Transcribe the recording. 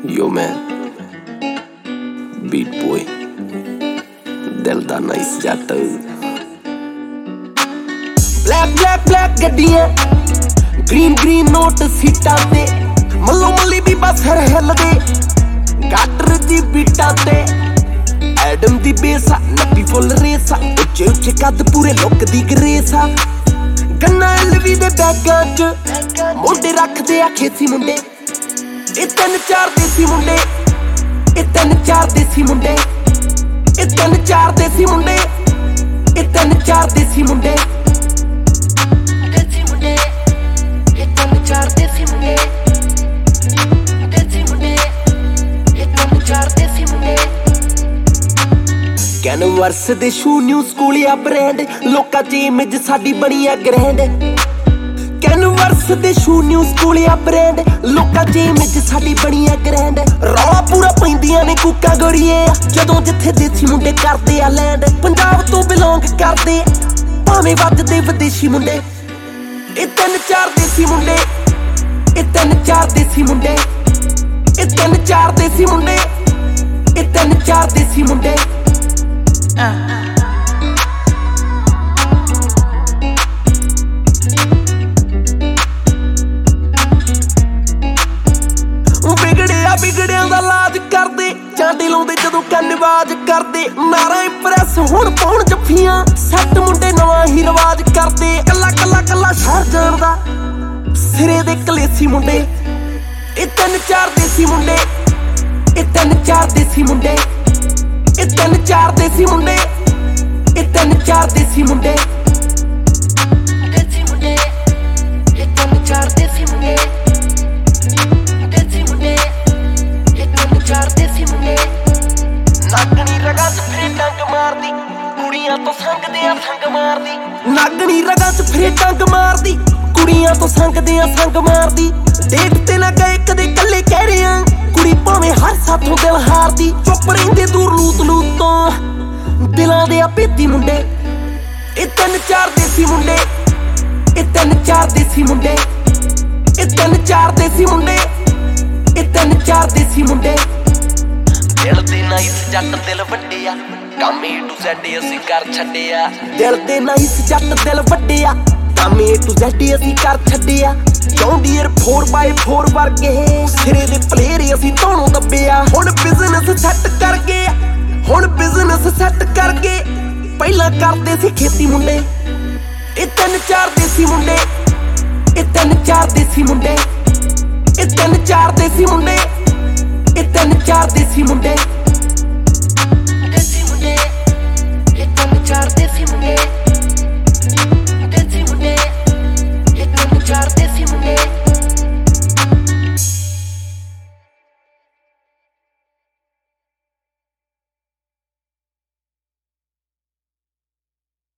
Yo man, beat boy, दिल दा nice जट। ब्लैक ब्लैक ब्लैक गड्डियां, ग्रीन ग्रीन नोट सीटां ते मल्लो मल्ली भी बस हिलदे गाटर दी बीटां ते एडम दी बेसा नब्बी फुल रेसा उच्चे उच्चे कद पूरे लुक दी ग्रेसा गन्ना एलवी दे बैगां च मुंडे रखदे आ खेसी मुंडे ए तीन चार देसी मुंडे ए तीन चार देसी मुंडे ए तीन चार देसी मुंडे ए तीन चार देसी मुंडे देसी मुंडे ए तीन चार देसी मुंडे देसी मुंडे ए तीन चार देसी मुंडे कैनवर्स दे शू न्यू स्कूल या ब्रांड लोकां च इमेज साडी बनी आ ग्रैंड कैनवर्स दे शू न्यू स्कूल या ब्रांड लोकां च इमेज साडी बनी आ ग्रैंड रौला पूरा पैंदियां ने कुक्का गोरीए जदों जिथे देसी मुंडे करदे आ लैंड पंजाब तो बिलोंग करदे भावें वजदे विदेशी मुंडे ए तीन चार देसी मुंडे ए तीन चार देसी मुंडे ए तीन चार देसी मुंडे ए तीन चार देसी मुंडे बिगड़िया दा लाज करदे चांडी लाउंदे जदों कन्नवाज करदे नारा इंप्रैस हुण पाउण जफ्फियां सैट मुंडे नवां ही रिवाज करदे कल्ला कल्ला कल्ला शहर जानदा सिरे दे कलेसी मुंडे ए तीन चार देसी मुंडे ए तीन चार देसी मुंडे ए तीन चार देसी मुंडे ए तीन चार देसी मुंडे देसी मुंडे ए तीन चार देसी मुंडे देसी मुंडे ए तीन चार देसी मुंडे नागनी रगा च फिरे डंग मारदी कुड़ियां तो संगदे आ संग मारदी नागनी रगा च फिरे डंग मारदी कुड़ियां तो संगदे आ संग मारदी डेट ते ना गए कदे कल्ले कह रहे आ कुड़ी भावें हर साथों दिल हारदी चुप रहिंदे दूर लूत लूत तो दिलां दे आ भेदी मुंडे ए तीन चार देसी मुंडे ए तीन चार देसी मुंडे ए तीन चार देसी मुंडे ए तीन चार देसी मुंडे दिल दे नाइस जट दिल वड्डे आ काम ए टू ज़ेड असीं कर छड्डे आ दिल दे नाइस जट दिल वड्डे आ काम ए टू ज़ेड असीं कर छड्डे आ जॉन्डियर 4x4 वर्गे सिरे दे प्लेयर असीं धोणों दब्बे आ हुण बिजनेस सैट कर गए हुण बिजनेस सैट कर गए पहिलां करदे सी खेती मुंडे ए तीन चार देसी मुंडे ए तीन चार देसी मुंडे ए तीन चार देसी मुंडे ए तीन चार देसी मुंडे